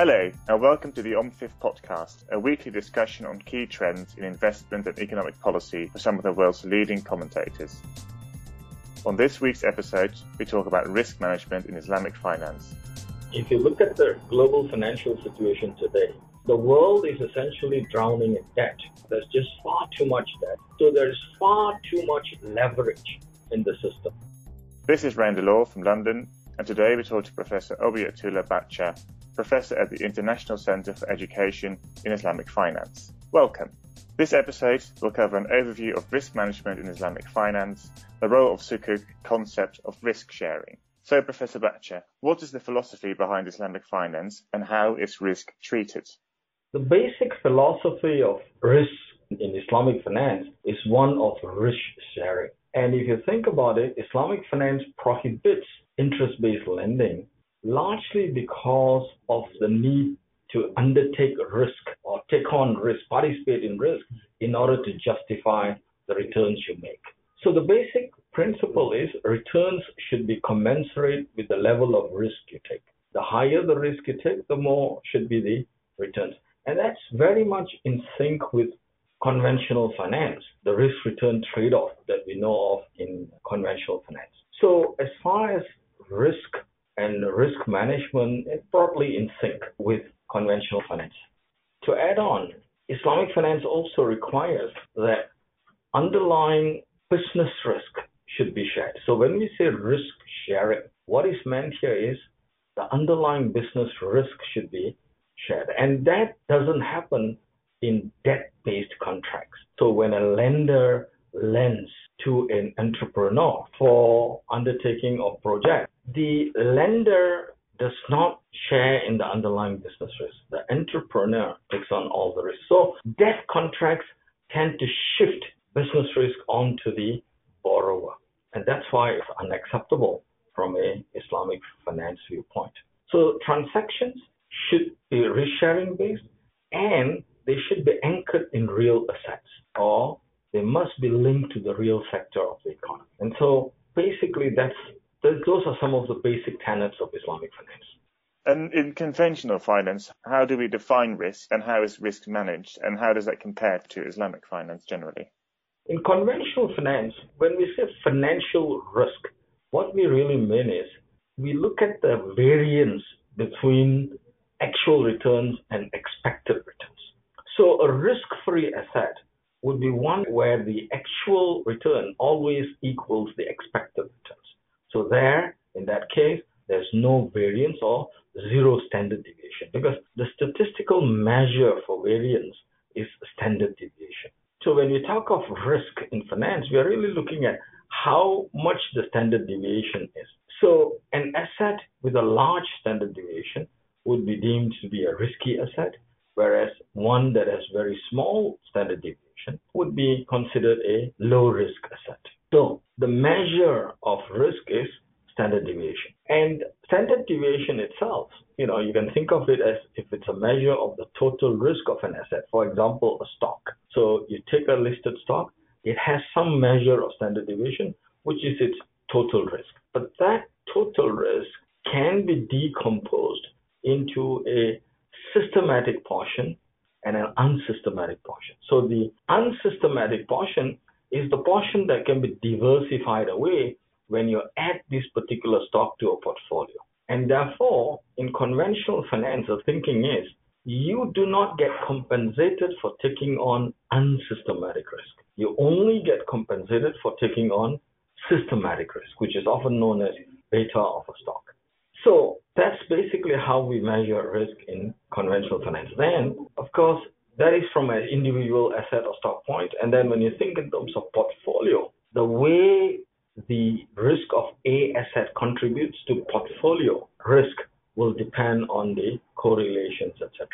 Hello, and welcome to the OMFIF podcast, a weekly discussion on key trends in investment and economic policy for some of the world's leading commentators. On this week's episode, we talk about risk management in Islamic finance. If you look at the global financial situation today, the world is essentially drowning in debt. There's just far too much debt. So there's far too much leverage in the system. This is Randy Law from London, and today we talk to Professor Obayatullah Bacha, Professor at the International Center for Education in Islamic Finance. Welcome. This episode will cover an overview of risk management in Islamic finance, the role of sukuk, concept of risk sharing. So, Professor Bacha, what is the philosophy behind Islamic finance and how is risk treated? The basic philosophy of risk in Islamic finance is one of risk sharing. And if you think about it, Islamic finance prohibits interest-based lending largely because of the need to undertake risk or take on risk, participate in risk in order to justify the returns you make. So the basic principle is returns should be commensurate with the level of risk you take. The higher the risk you take, the more should be the returns. And that's very much in sync with conventional finance, the risk-return trade-off that we know of in conventional finance. So as far as risk and risk management, it's broadly in sync with conventional finance. To add on, Islamic finance also requires that underlying business risk should be shared. So when we say risk sharing, what is meant here is the underlying business risk should be shared. And that doesn't happen in debt-based contracts. So when a lender lends to an entrepreneur for undertaking a project, the lender does not share in the underlying business risk. The entrepreneur takes on all the risk. So debt contracts tend to shift business risk onto the borrower. And that's why it's unacceptable from an Islamic finance viewpoint. So transactions should be risk-sharing based, and they should be anchored in real assets, or they must be linked to the real sector of the economy. And so basically those are some of the basic tenets of Islamic finance. And in conventional finance, how do we define risk and how is risk managed and how does that compare to Islamic finance generally? In conventional finance, when we say financial risk, what we really mean is we look at the variance between actual returns and expected returns. So a risk-free asset would be one where the actual return always equals the expected returns. So there, in that case, there's no variance or zero standard deviation because the statistical measure for variance is standard deviation. So when we talk of risk in finance, we are really looking at how much the standard deviation is. So an asset with a large standard deviation would be deemed to be a risky asset, whereas one that has very small standard deviation would be considered a low-risk asset. So the measure of risk is standard deviation. And standard deviation itself, you can think of it as if it's a measure of the total risk of an asset. For example, a stock. So you take a listed stock, it has some measure of standard deviation, which is its total risk. But that total risk can be decomposed into a systematic portion and an unsystematic portion. So the unsystematic portion is the portion that can be diversified away when you add this particular stock to a portfolio. And therefore, in conventional finance, the thinking is you do not get compensated for taking on unsystematic risk. You only get compensated for taking on systematic risk, which is often known as beta of a stock. So that's basically how we measure risk in conventional finance. Then, of course, that is from an individual asset or stock point. And then when you think in terms of portfolio, the way the risk of a asset contributes to portfolio risk will depend on the correlations, etc.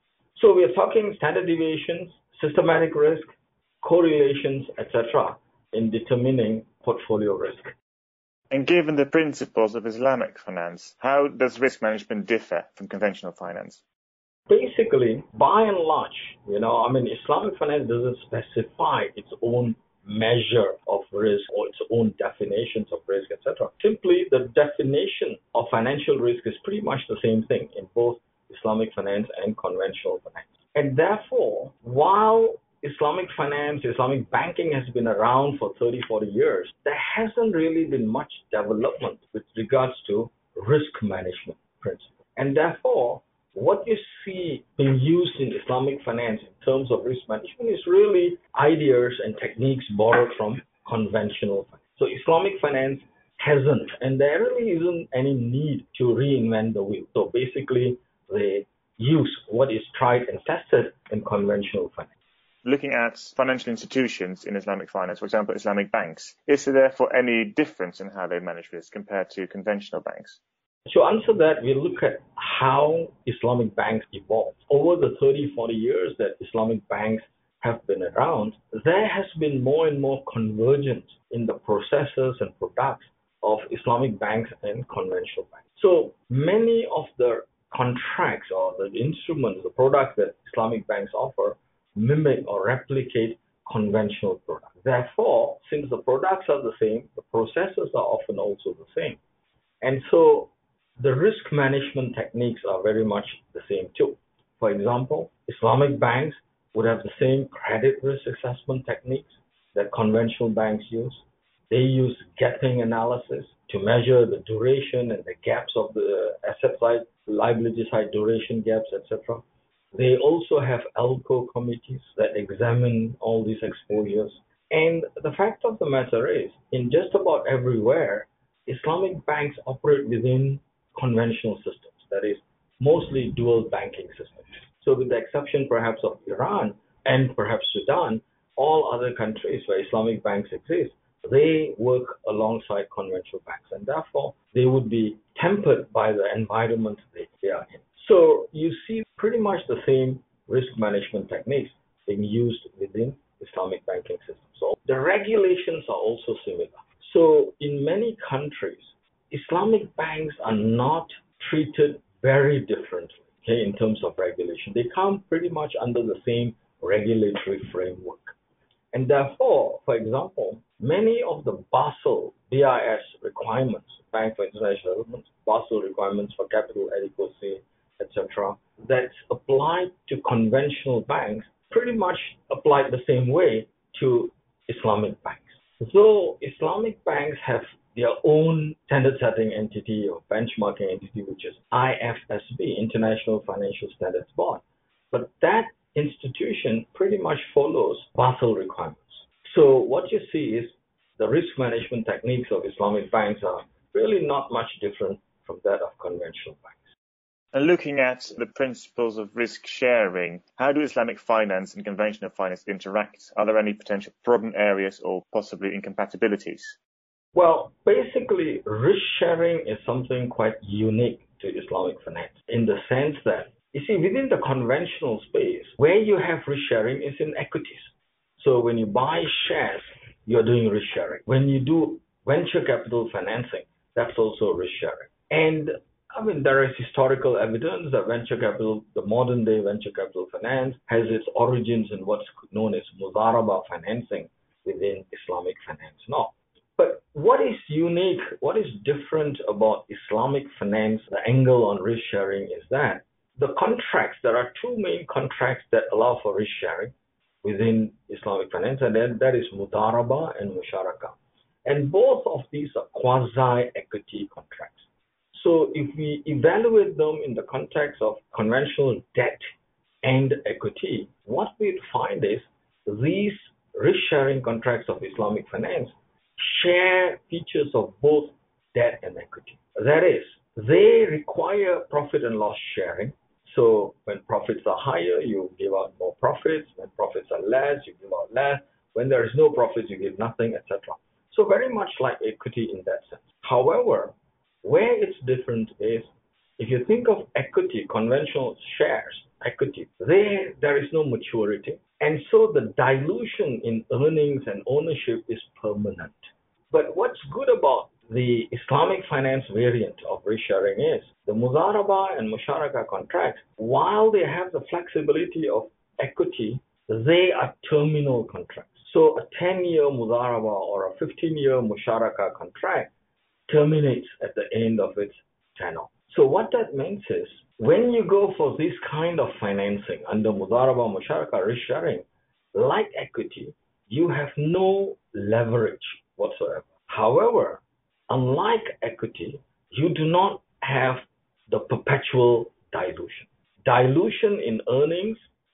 So we are talking standard deviations, systematic risk, correlations, etc. in determining portfolio risk. And given the principles of Islamic finance, how does risk management differ from conventional finance? Basically, by and large, Islamic finance doesn't specify its own measure of risk or its own definitions of risk, etc. Simply, the definition of financial risk is pretty much the same thing in both Islamic finance and conventional finance. And therefore, while Islamic finance, Islamic banking has been around for 30, 40 years, there hasn't really been much development with regards to risk management principles. And therefore, what you see being used in Islamic finance in terms of risk management is really ideas and techniques borrowed from conventional finance. So Islamic finance hasn't, and there really isn't any need to reinvent the wheel. So basically, they use what is tried and tested in conventional finance. Looking at financial institutions in Islamic finance, for example, Islamic banks, is there therefore any difference in how they manage risk compared to conventional banks? To answer that, we look at how Islamic banks evolved. Over the 30, 40 years that Islamic banks have been around, there has been more and more convergence in the processes and products of Islamic banks and conventional banks. So many of the contracts or the instruments, the products that Islamic banks offer mimic or replicate conventional products. Therefore, since the products are the same, the processes are often also the same. And so the risk management techniques are very much the same too. For example, Islamic banks would have the same credit risk assessment techniques that conventional banks use. They use gapping analysis to measure the duration and the gaps of the asset side, liability side duration gaps, etc. They also have ALCO committees that examine all these exposures. And the fact of the matter is, in just about everywhere, Islamic banks operate within conventional systems, that is, mostly dual banking systems. So with the exception perhaps of Iran and perhaps Sudan, all other countries where Islamic banks exist, they work alongside conventional banks, and therefore they would be tempered by the environment they are in. So you see pretty much the same risk management techniques being used within Islamic banking systems. So the regulations are also similar. So in many countries, Islamic banks are not treated very differently, in terms of regulation. They come pretty much under the same regulatory framework. And therefore, for example, many of the Basel, BIS requirements, Bank for International Development, Basel requirements for capital adequacy, etc., that's applied to conventional banks pretty much applied the same way to Islamic banks. Though Islamic banks have their own standard setting entity or benchmarking entity, which is IFSB, International Financial Standards Board, but that institution pretty much follows Basel requirements. So what you see is the risk management techniques of Islamic banks are really not much different from that of conventional banks. And looking at the principles of risk sharing, how do Islamic finance and conventional finance interact? Are there any potential problem areas or possibly incompatibilities? Well, basically, risk sharing is something quite unique to Islamic finance in the sense that, you see, within the conventional space, where you have risk sharing is in equities. So when you buy shares, you're doing risk sharing. When you do venture capital financing, that's also risk sharing. And I mean, there is historical evidence that venture capital, the modern day venture capital finance, has its origins in what's known as Muzaraba financing within Islamic finance now. But what is unique, what is different about Islamic finance, the angle on risk sharing is that the contracts, there are two main contracts that allow for risk sharing within Islamic finance, and then that is Mudaraba and Musharaka. And both of these are quasi-equity contracts. So if we evaluate them in the context of conventional debt and equity, what we'd find is these risk-sharing contracts of Islamic finance share features of both debt and equity. That is, they require profit and loss sharing. So when profits are higher, you give out more profits. When profits are less, you give out less. When there is no profits, you give nothing, etc. So very much like equity in that sense. However, where it's different is if you think of equity, conventional shares, equity, there is no maturity. And so the dilution in earnings and ownership is permanent. But what's good about the Islamic finance variant of risk sharing is the Muzaraba and Musharaka contracts, while they have the flexibility of equity, they are terminal contracts. So a 10-year Muzaraba or a 15-year Musharaka contract terminates at the end of its tenure. So what that means is when you go for this kind of financing under Mudaraba Musharaka risk sharing, like equity, you have no leverage whatsoever. However, unlike equity, you do not have the perpetual dilution. Dilution in earnings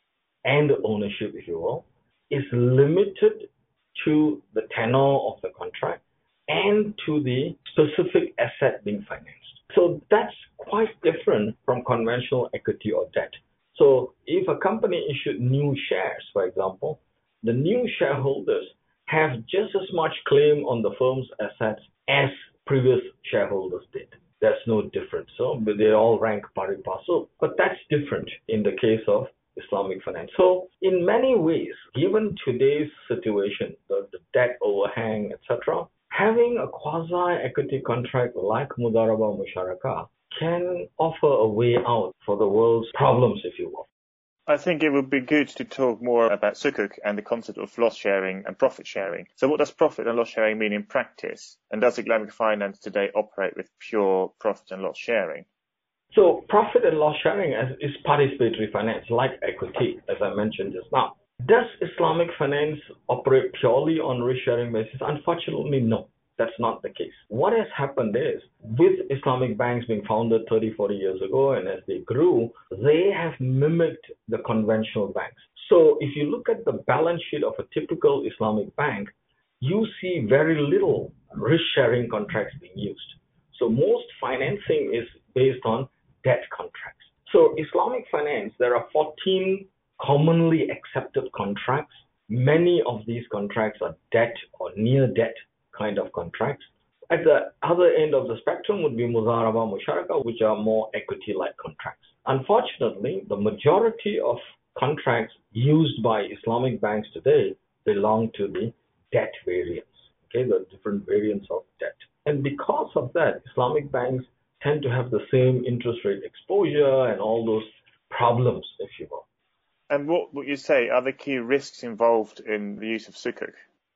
and ownership, if you will, is limited to the tenor of the contract and to the specific asset being financed. So that's quite different from conventional equity or debt. So if a company issued new shares, for example, the new shareholders have just as much claim on the firm's assets as previous shareholders did. There's no difference. So they all rank pari passu. But that's different in the case of Islamic finance. So in many ways, given today's situation, the debt overhang, etc., having a quasi-equity contract like Mudaraba Musharaka can offer a way out for the world's problems, if you will. I think it would be good to talk more about sukuk and the concept of loss sharing and profit sharing. So what does profit and loss sharing mean in practice? And does Islamic finance today operate with pure profit and loss sharing? So profit and loss sharing is participatory finance, like equity, as I mentioned just now. Does Islamic finance operate purely on risk-sharing basis? Unfortunately, no. That's not the case. What has happened is, with Islamic banks being founded 30, 40 years ago, and as they grew, they have mimicked the conventional banks. So if you look at the balance sheet of a typical Islamic bank, you see very little risk-sharing contracts being used. So most financing is based on debt contracts. So Islamic finance, there are 14 commonly accepted contracts. Many of these contracts are debt or near debt kind of contracts. At the other end of the spectrum would be Mudaraba Musharaka, which are more equity-like contracts. Unfortunately, the majority of contracts used by Islamic banks today belong to the debt variants, the different variants of debt. And because of that, Islamic banks tend to have the same interest rate exposure and all those problems, if you will. And what would you say are the key risks involved in the use of sukuk?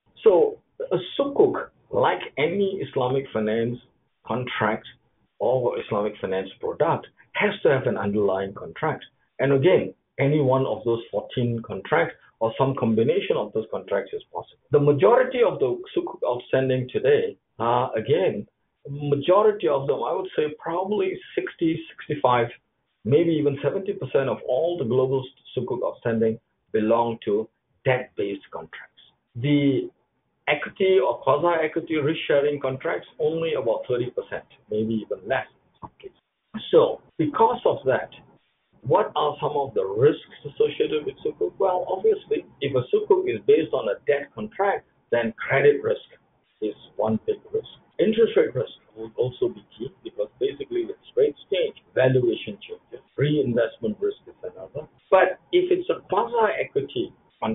So a sukuk, like any Islamic finance contract or Islamic finance product, has to have an underlying contract. And again, any one of those 14 contracts or some combination of those contracts is possible. The majority of the sukuk outstanding today are, again, majority of them, I would say probably 60, 65, maybe even 70% of all the global sukuk outstanding belong to debt-based contracts. The equity or quasi-equity risk-sharing contracts, only about 30%, maybe even less in some cases. So because of that, what are some of the risks associated with sukuk? Well, obviously, if a sukuk is based on a debt contract, then credit risk is one big risk. Interest rate risk will also be key because basically if rates change, valuation changes. Reinvestment risk is another. But if it's a quasi-equity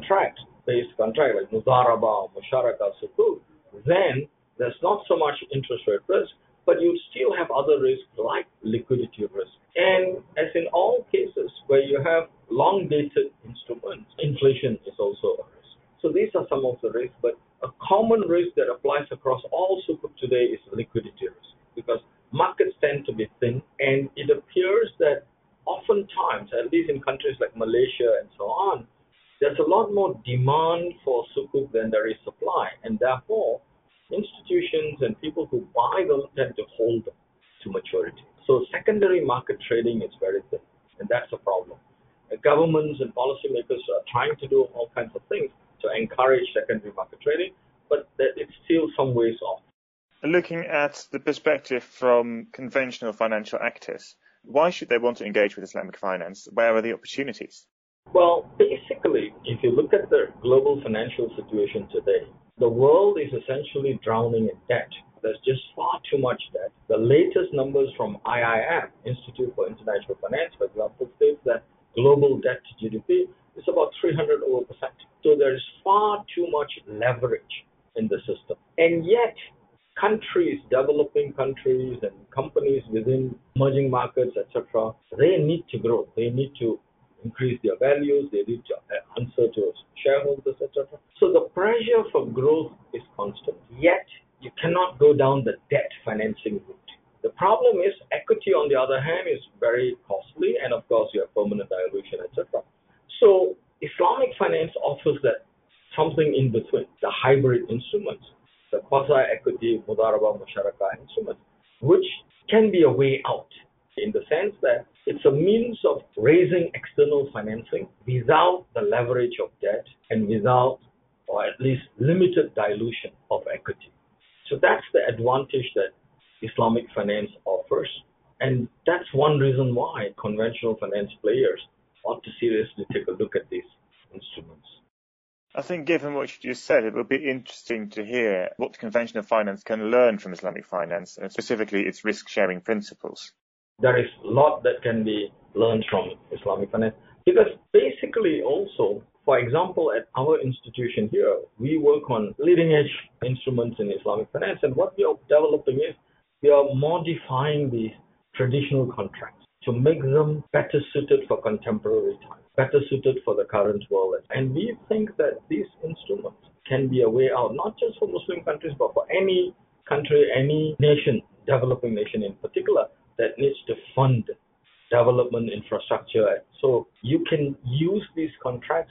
based contract like Mudaraba or Musharaka sukuk, then there's not so much interest rate risk, but you still have other risks like liquidity risk. And as in all cases where you have long-dated instruments, inflation is also a risk. So these are some of the risks, but a common risk that applies across all sukuk today is liquidity risk because markets tend to be thin, and it appears that oftentimes, at least in countries like Malaysia and so on, there's a lot more demand for sukuk than there is supply, and therefore institutions and people who buy them tend to hold them to maturity. So secondary market trading is very thin, and that's a problem. Governments and policymakers are trying to do all kinds of things to encourage secondary market trading, but it's still some ways off. Looking at the perspective from conventional financial actors, why should they want to engage with Islamic finance? Where are the opportunities? Well, basically, if you look at the global financial situation today, the world is essentially drowning in debt. There's just far too much debt. The latest numbers from IIF, Institute for International Finance, for example, states that global debt to GDP is about 300%. So there is far too much leverage in the system. And yet, countries, developing countries and companies within emerging markets, etc., they need to grow. They need to increase their values, they need to answer to shareholders, etc. So the pressure for growth is constant. Yet, you cannot go down the debt financing route. The problem is equity, on the other hand, is very costly, and of course you have permanent dilution, etc. So Islamic finance offers that something in between, the hybrid instruments, the quasi-equity mudarabah musharaka instruments, which can be a way out in the sense that it's a means of raising external financing without the leverage of debt and without, or at least limited dilution of equity. So that's the advantage that Islamic finance offers. And that's one reason why conventional finance players ought to seriously take a look at these instruments. I think given what you just said, it would be interesting to hear what conventional finance can learn from Islamic finance, and specifically its risk-sharing principles. There is a lot that can be learned from Islamic finance because basically also, for example, at our institution here, we work on leading-edge instruments in Islamic finance, and what we are developing is we are modifying these traditional contracts to make them better suited for contemporary times, better suited for the current world. And we think that these instruments can be a way out, not just for Muslim countries, but for any country, any nation, developing nation in particular, that needs to fund development infrastructure. So you can use these contracts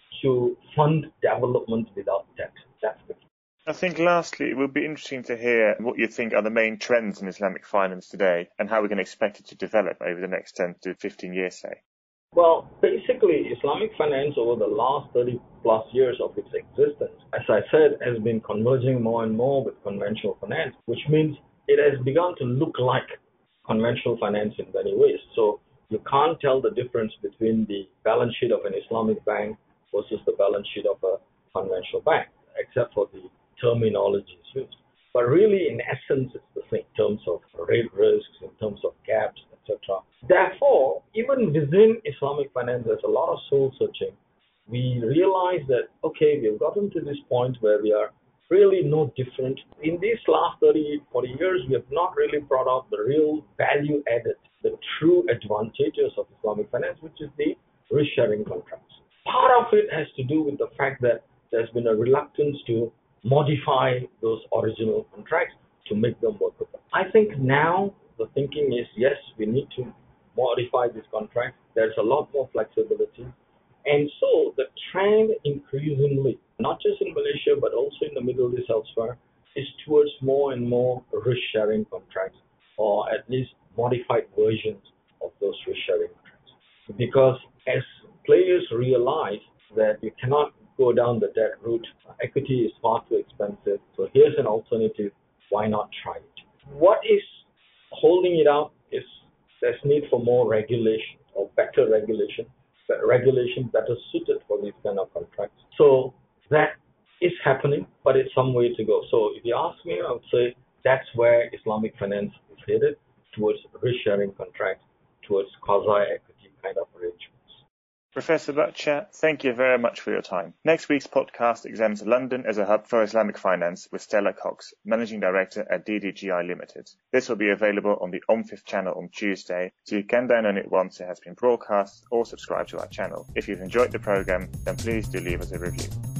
to fund development without debt. That's the key. I think lastly, it would be interesting to hear what you think are the main trends in Islamic finance today and how we can expect it to develop over the next 10 to 15 years, say. Well, basically, Islamic finance over the last 30 plus years of its existence, as I said, has been converging more and more with conventional finance, which means it has begun to look like conventional finance in many ways. So you can't tell the difference between the balance sheet of an Islamic bank versus the balance sheet of a conventional bank, except for the terminology used. But really, in essence, it's the same in terms of rate risks, in terms of gaps, etc. Therefore, even within Islamic finance, there's a lot of soul searching. We realize that, okay, we've gotten to this point where we are really no different. In these last 30, 40 years, we have not really brought out the real value added, the true advantages of Islamic finance, which is the risk-sharing contracts. Part of it has to do with the fact that there's been a reluctance to modify those original contracts to make them workable. I think now the thinking is, yes, we need to modify these contracts. There's a lot more flexibility. And so the trend increasingly, not just in Malaysia, but also in the Middle East elsewhere, is towards more and more risk-sharing contracts, or at least modified versions of those risk-sharing contracts. Because as players realize that you cannot go down the debt route, equity is far too expensive, so here's an alternative, why not try it? What is holding it up is there's need for more regulation or better regulation, but regulation better suited for these kind of contracts. So that is happening, but it's some way to go. So if you ask me, I would say that's where Islamic finance is headed, towards risk-sharing contracts, towards quasi-equity kind of arrangements. Professor Batcha, thank you very much for your time. Next week's podcast examines London as a hub for Islamic finance with Stella Cox, Managing Director at DDGI Limited. This will be available on the OM5 channel on Tuesday, so you can download it once it has been broadcast or subscribe to our channel. If you've enjoyed the program, then please do leave us a review.